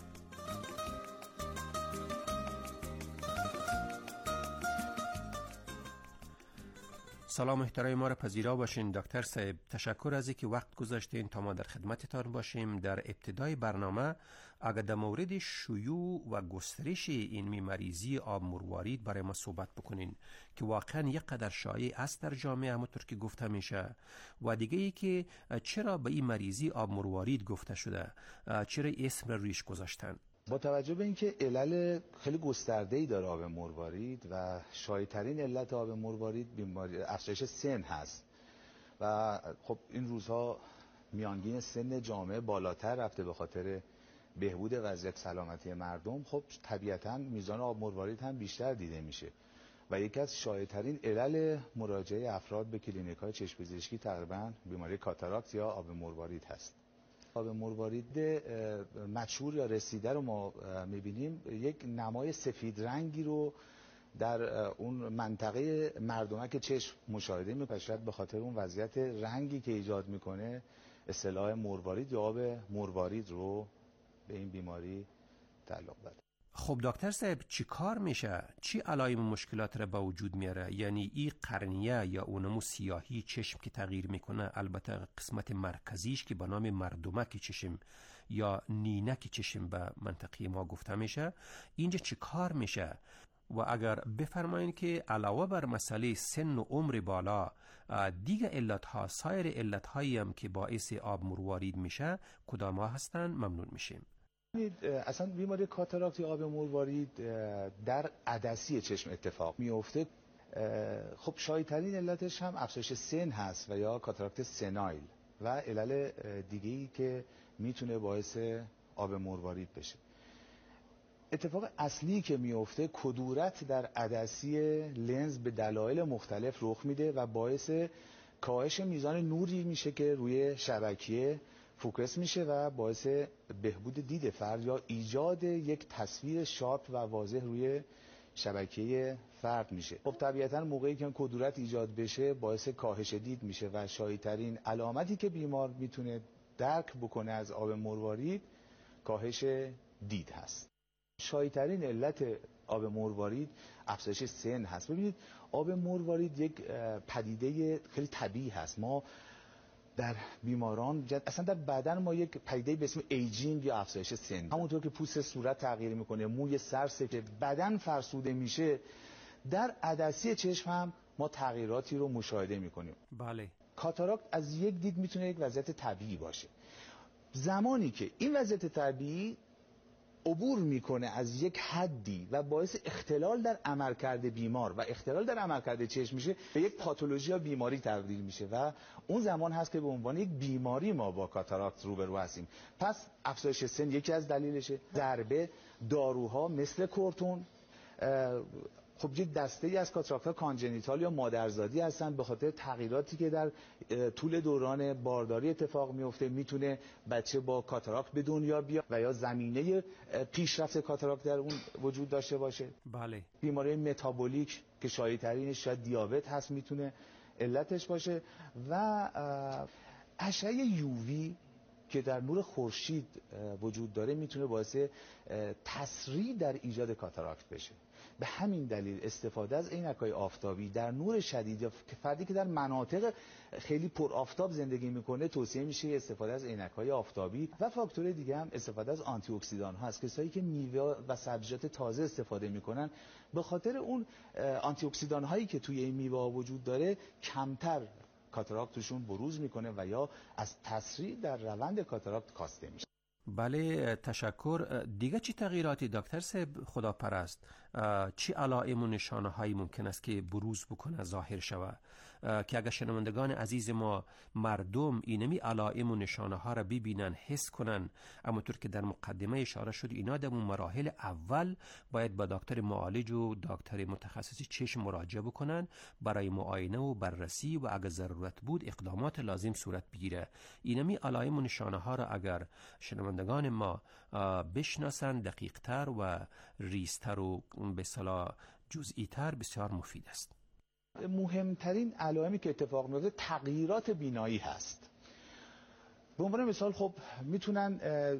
سلام احترام ما را پذیرا باشین دکتر صاحب. تشکر از اینکه وقت گذاشتین تا ما در خدمتتان باشیم. در ابتدای برنامه اگر در مورد شیوع و گسترش این مریضی آب مروارید برای ما صحبت بکنین که واقعا یک قدر شایع است در جامعه همونطور که گفته میشه، و دیگه ای که چرا به این مریضی آب مروارید گفته شده، چرا اسم را رویش گذاشتن؟ با توجه به اینکه علل خیلی گسترده‌ای داره آب مروارید و شایع‌ترین علت آب مروارید بیماری افزایش سن هست و خب این روزها میانگین سن جامعه بالاتر رفته به خاطر بهبود وضعیت سلامتی مردم، خب طبیعتاً میزان آب مروارید هم بیشتر دیده میشه و یکی از شایع‌ترین علل مراجعه افراد به کلینیک‌های چشم پزشکی تقریباً بیماری کاتاراکت یا آب مروارید هست. آب مروارید مشهور یا رسیده رو ما میبینیم یک نمای سفید رنگی رو در اون منطقه مردمک چشم مشاهده می‌کنیم به خاطر اون وضعیت رنگی که ایجاد میکنه اصطلاح مروارید یا آب مروارید رو به این بیماری تعلق بده. خب دکتر صاحب چی کار میشه؟ چی علائم مشکلات را به وجود میاره؟ یعنی این قرنیه یا اونمو سیاهی چشم که تغییر میکنه، البته قسمت مرکزیش که به نام مردمک چشم یا نینک چشم به منطقه ما گفته میشه، اینجا چی کار میشه؟ و اگر بفرمایین که علاوه بر مسئله سن و عمر بالا دیگه علت ها، سایر علت هایی هم که باعث آب مروارید میشه کدام ها هستن ممنون میشیم. اصلا بیماری کاتاراکت یا آب مروارید در عدسی چشم اتفاق میفته. خب شایع‌ترین علتش هم افزایش سن هست و یا کاتاراکت سنایل و علل دیگه‌ای که میتونه باعث آب مروارید بشه. اتفاق اصلی که میفته کدورت در عدسی لنز به دلایل مختلف رخ میده و باعث کاهش میزان نوری میشه که روی شبکیه فوکس میشه و باعث بهبود دید فرد یا ایجاد یک تصویر شارپ و واضح روی شبکیه فرد میشه. خب طبیعتا موقعی که کدورت ایجاد بشه باعث کاهش دید میشه و شایع‌ترین علامتی که بیمار میتونه درک بکنه از آب مروارید کاهش دید هست. شایع‌ترین علت آب مروارید افزایش سن هست. ببینید آب مروارید یک پدیده خیلی طبیعی هست. ما در بیماران اصلا در بدن ما یک پدیده به اسم ایجینگ یا افزایش سن، همونطور که پوست صورت تغییر میکنه، موی سر سفید، بدن فرسوده میشه، در عدسی چشم هم ما تغییراتی رو مشاهده میکنیم. بله. کاتاراکت از یک دید میتونه یک وضعیت طبیعی باشه. زمانی که این وضعیت طبیعی عبور میکنه از یک حدی و باعث اختلال در عملکرد بیمار و اختلال در عملکرد چشم میشه، به یک پاتولوژی یا بیماری تبدیل میشه و اون زمان هست که به عنوان یک بیماری ما با کاتاراکت روبرو هستیم. پس افزایش سن یکی از دلیلشه، ضربه، داروها مثل کورتون، خب یک دسته ای از کاتاراکت ها کانجنیتال یا مادرزادی هستن به خاطر تغییراتی که در طول دوران بارداری اتفاق میفته. میتونه بچه با کاتاراکت به دنیا بیاد و یا زمینه پیشرفت کاتاراکت در اون وجود داشته باشه. بله. بیماری متابولیک که شایع ترینش شاید دیابت هست میتونه علتش باشه و اشعه یووی که در نور خورشید وجود داره میتونه باعث تسریع در ایجاد کاتاراکت بشه. به همین دلیل استفاده از عینک‌های آفتابی در نور شدید یا فردی که در مناطق خیلی پر آفتاب زندگی میکنه توصیه میشه استفاده از عینک‌های آفتابی. و فاکتور دیگه هم استفاده از آنتی اکسیدان ها است. کسایی که میوه و سبزیجات تازه استفاده میکنن به خاطر اون آنتی اکسیدان هایی که توی این میوه ها وجود داره کمتر کاتاراکت توشون بروز میکنه و یا از تسریع در روند کاتاراکت کاسته میشه. بله تشکر. دیگه چی تغییراتی دکتر صاحب خداپرست، چی علائم و نشانه هایی ممکن است که بروز بکنه، ظاهر شوه؟ که اگر شنوندگان عزیز ما مردم اینمی علائم و نشانه ها را ببینن، حس کنن، همونطور که در مقدمه اشاره شد اینا در اون مراحل اول باید با دکتر معالج و دکتر متخصص چشم مراجعه بکنن برای معاینه و بررسی و اگر ضرورت بود اقدامات لازم صورت بگیره. اینمی علائم و نشانه ها را اگر شنوندگان ما بشناسن دقیق تر و ریزتر و به اصطلاح جزئی تر بسیار مفید است. مهمترین علائمی که اتفاق میفته تغییرات بینایی هست. به عنوان مثال خب میتونن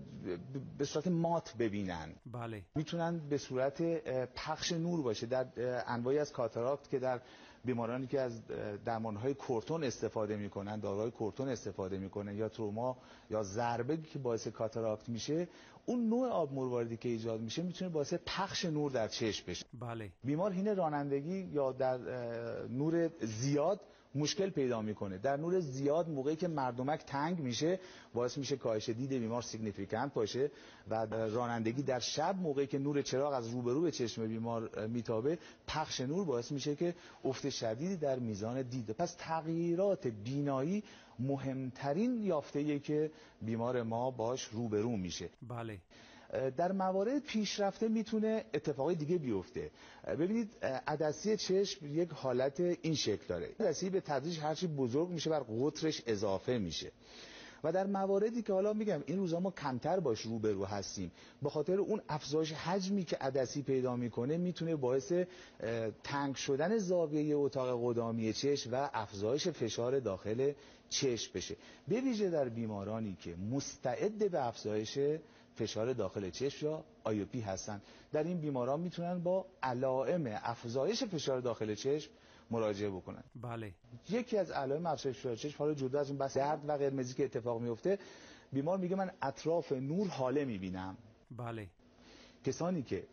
به صورت مات ببینن، بله، میتونن به صورت پخش نور باشه در انواعی از کاتاراکت که در بیمارانی که از درمانهای کورتون استفاده میکنن، داروهای کورتون استفاده میکنن یا تروما یا ضربه که باعث کاتاراکت میشه، اون نوع آب مرواریدی که ایجاد میشه میتونه باعث پخش نور در چشم بشه. بله. بیمار حین رانندگی یا در نور زیاد مشکل پیدا میکنه. در نور زیاد موقعی که مردمک تنگ میشه باعث میشه کاهش دید بیمار سیگنیفیکانت باشه و رانندگی در شب موقعی که نور چراغ از روبرو به چشم بیمار میتابه، پخش نور باعث میشه که افت شدیدی در میزان دید. پس تغییرات بینایی مهمترین یافته‌ایه که بیمار ما باش روبرو میشه. بله. در موارد پیشرفته میتونه اتفاقی دیگه بیفته. ببینید عدسی چشم یک حالت این شکل داره. عدسی به تدریج هرچی بزرگ میشه بر قطرش اضافه میشه و در مواردی که حالا میگم این روزا ما کمتر باش روبرو هستیم، به خاطر اون افزایش حجمی که عدسی پیدا میکنه میتونه باعث تنگ شدن زاویه اتاق قدامی چشم و افزایش فشار داخل چشم بشه، به ویژه در بیمارانی که مستعد به افزایش فشار داخل چشم یا آیوپی هستن. در این بیماران میتونن با علائم افزایش فشار داخل چشم مراجعه بکنن. بله. یکی از علائم افزایش فشار چشم، حالا جدا از اون بحث درد و قرمزی که اتفاق میفته، بیمار میگه من اطراف نور حاله میبینم. بله. کسانی که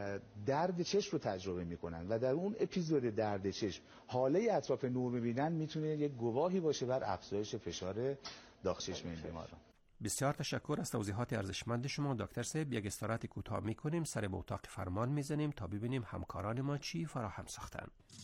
درد چشم رو تجربه میکنن و در اون اپیزود درد چشم حاله اطراف نور میبینن، میتونه یک گواهی باشه بر افزایش فشار داخل چشم این بیماران. بسیار تشکر از توضیحات ارزشمند شما دکتر صاحب. یک استراحت کوتاه میکنیم، سر به اتاق فرمان میزنیم تا ببینیم همکاران ما چی فراهم ساختن.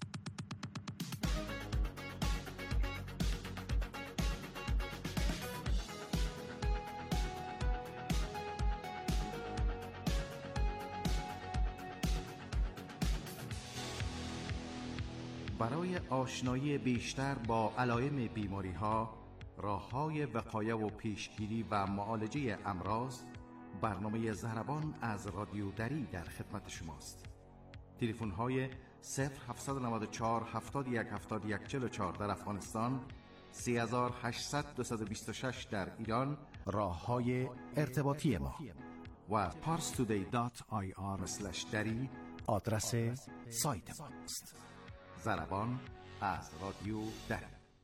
برای آشنایی بیشتر با علائم بیماری‌ها، راه‌های وقایه و پیشگیری و معالجه امراض، برنامه ضربان از رادیو دری در خدمت شماست. تلفن‌های صفر هفت نه چهار هفتاد و یک هفتاد و یک چهل و چهار در افغانستان، سه هشت صفر دو دو شش در ایران، راه‌های ارتباطی ما و پارس تودی دات آی آر اسلش دری آدرس سایت ما است. ضربان از رادیو دری.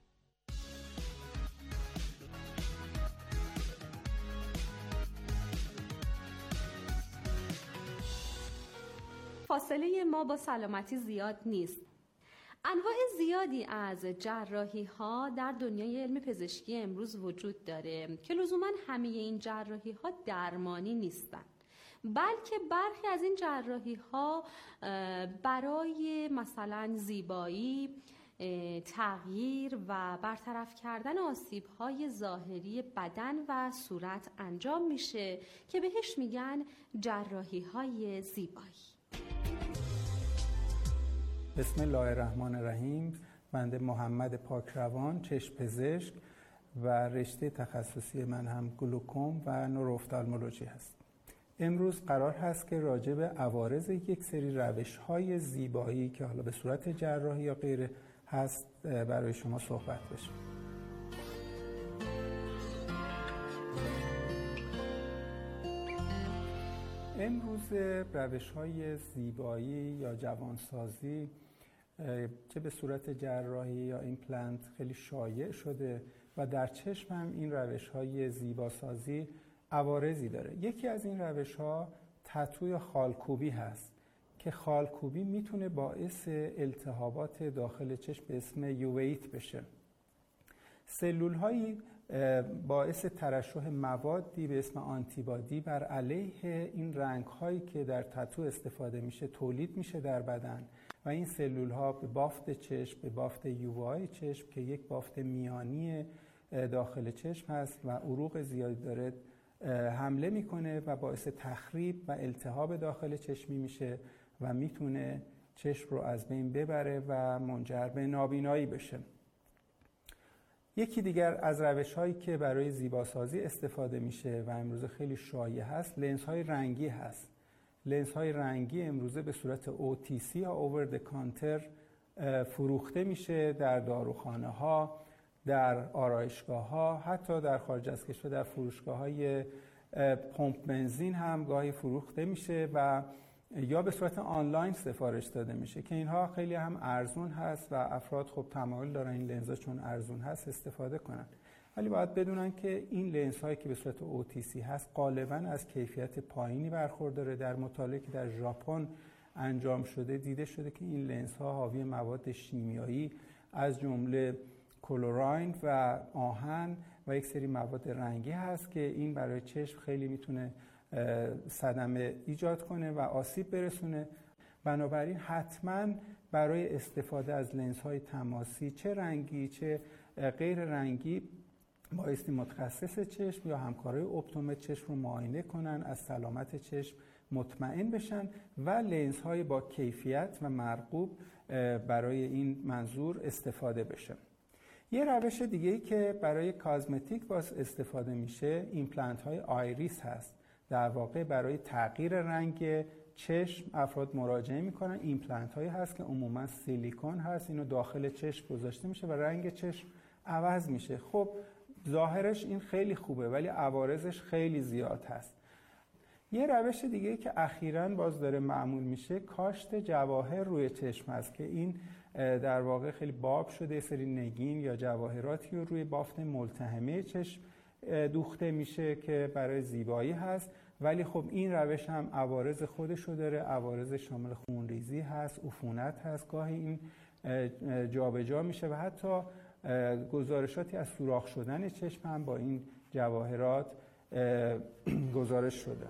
فاصله ما با سلامتی زیاد نیست. انواع زیادی از جراحی ها در دنیای علم پزشکی امروز وجود داره که لزوما همه این جراحی ها درمانی نیستن، بلکه برخی از این جراحی ها برای مثلا زیبایی، تغییر و برطرف کردن آسیب های ظاهری بدن و صورت انجام میشه که بهش میگن جراحی های زیبایی. بسم الله الرحمن الرحیم. بنده محمد پاکروان، چشم پزشک و رشته تخصصی من هم گلوکوم و نوروفتالمولوژی هست. امروز قرار هست که راجع به عوارض یک سری روش‌های زیبایی که حالا به صورت جراحی یا غیره هست برای شما صحبت بشه. امروز روش‌های زیبایی یا جوانسازی که به صورت جراحی یا ایمپلنت خیلی شایع شده و در چشم هم این روش‌های زیباسازی عوارضی داره. یکی از این روش‌ها تتوی خالکوبی هست که خالکوبی میتونه باعث التهابات داخل چشم به اسم یوویت بشه. سلول‌هایی باعث ترشح موادی به اسم آنتیبادی بر علیه این رنگ‌هایی که در تتو استفاده میشه تولید میشه در بدن و این سلول‌ها به بافت چشم، به بافت یووهای چشم که یک بافت میانی داخل چشم هست و عروق زیادی داره حمله میکنه و باعث تخریب و التهاب داخل چشمی میشه و میتونه چشم رو از بین ببره و منجر به نابینایی بشه. یکی دیگر از روش‌هایی که برای زیباسازی استفاده میشه و امروزه خیلی شایع هست لنزهای رنگی هست. لنزهای رنگی امروزه به صورت او تی سی یا اوور د کانتر فروخته میشه در داروخانه ها، در آرایشگاه ها، حتی در خارج از کشور در فروشگاه های پمپ بنزین هم گاهی فروخته میشه و یا به صورت آنلاین سفارش داده میشه که اینها خیلی هم ارزون هست و افراد خب تمایل دارن این لنزها چون ارزون هست استفاده کنن. ولی باید بدونن که این لنزهایی که به صورت او تی سی هست غالباً از کیفیت پایینی برخورداره. در مطالعه که در ژاپن انجام شده دیده شده که این لنزها حاوی مواد شیمیایی از جمله کلوراین و آهن و یک سری مواد رنگی هست که این برای چشم خیلی میتونه صدمه ایجاد کنه و آسیب برسونه. بنابراین حتما برای استفاده از لنزهای تماسی چه رنگی چه غیر رنگی بایستی متخصص چشم یا همکارای اپتومتر چشم رو معاینه کنن، از سلامت چشم مطمئن بشن و لنزهای با کیفیت و مرغوب برای این منظور استفاده بشه. یه روش دیگه‌ای که برای کازمتیک باز استفاده میشه ایمپلنت های آیریس هست. در واقع برای تغییر رنگ چشم افراد مراجعه میکنن. ایمپلنت هایی هست که عموما سیلیکون هست، اینو داخل چشم گذاشته میشه و رنگ چشم عوض میشه. خب ظاهرش این خیلی خوبه ولی عوارضش خیلی زیاد هست. یه روش دیگه که اخیراً باز داره معمول میشه کاشت جواهر روی چشم هست که این در واقع خیلی باب شده، سری نگین یا جواهراتی رو روی بافت ملتهمه چشم دوخته میشه که برای زیبایی هست. ولی خب این روش هم عوارض خودشو داره. عوارض شامل خونریزی هست، عفونت هست، گاهی این جابجا جا میشه و حتی گزارشاتی از سوراخ شدن چشم هم با این جواهرات گزارش شده.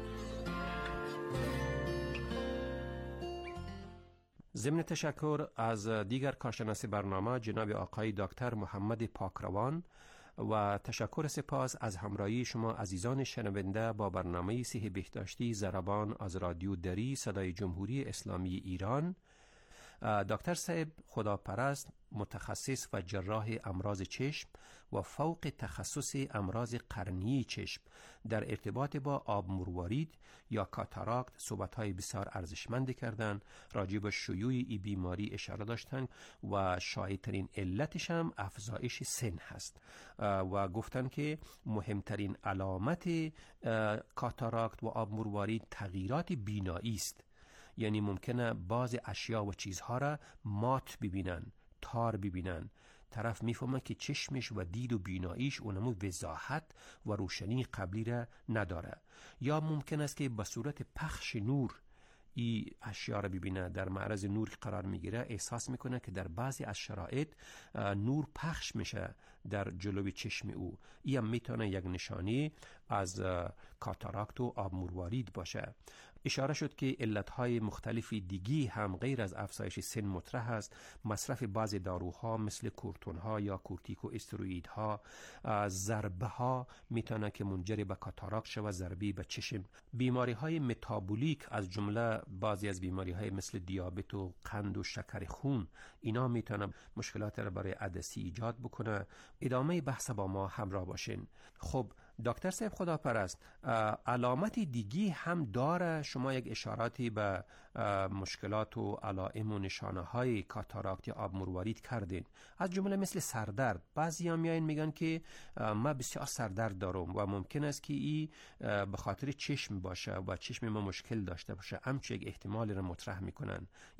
ضمن تشکر از دیگر کارشناس برنامه جناب آقای دکتر محمد پاکروان و تشکر سپاس از همراهی شما عزیزان شنونده با برنامه صحت بهداشتی ضربان از رادیو دری صدای جمهوری اسلامی ایران. دکتر صاحب خداپرست، متخصص و جراح امراض چشم و فوق تخصص امراض قرنی چشم در ارتباط با آب مروارید یا کاتاراکت صحبت‌های بسیار ارزشمند کردند. راجع به شیوع این بیماری اشاره داشتند و شایع‌ترین علتش هم افزایش سن هست و گفتن که مهمترین علامت کاتاراکت و آب مروارید تغییرات بینایی است. یعنی ممکنه بعض اشیا و چیزها را مات ببینن، تار ببینن. طرف میفهمه که چشمش و دید و بیناییش اونمو وضاحت و روشنی قبلی را نداره. یا ممکن است که به صورت پخش نور ای اشیا را ببینه، در معرض نور قرار میگیره، احساس میکنه که در بعضی از شرایط نور پخش میشه در جلوی چشم او. این هم میتونه یک نشانی از کاتاراکت و آب مروارید باشه. اشاره شد که علتهای مختلف دیگی هم غیر از افزایش سن مطرح است. مصرف بعضی داروها مثل کورتونها یا کورتیکو استروئیدها، ضربه ها میتونه که منجر به کاتاراکت شود، ضربه به چشم. بیماری های متابولیک از جمله بعضی از بیماری های مثل دیابت و قند و شکر خون، اینا میتونه مشکلات را برای عدسی ایجاد بکنه. ادامه بحث با ما همراه باشین. خب دکتر صاحب خداپرست، علامت دیگی هم داره؟ شما یک اشاراتی به مشکلات و علائم و نشانه های کاتاراکت یا آب مروارید کردین، از جمله مثل سردرد. بعضی هم میایین میگن که ما بسیار سردرد دارم و ممکن است که ای به خاطر چشم باشه و چشم ما مشکل داشته باشه. همچه یک احتمال را مطرح میکنن.